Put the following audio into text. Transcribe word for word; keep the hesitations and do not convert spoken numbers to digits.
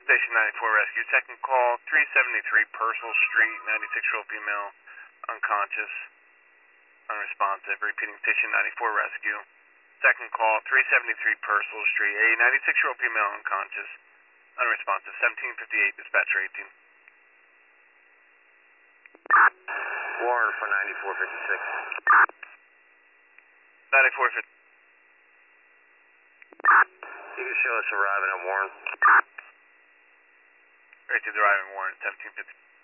Station ninety-four Rescue, second call, three seventy-three Purcell Street, ninety-six-year-old female, unconscious, unresponsive. Repeating Station ninety-four Rescue. Second call, three seventy-three Purcell Street, a ninety-six-year-old female, unconscious, unresponsive. seventeen fifty-eight, dispatcher eighteen. Warren for ninety-four fifty-six. ninety-four fifty. You can show us arriving at Warren. Right to the arriving Warren, seventeen fifty.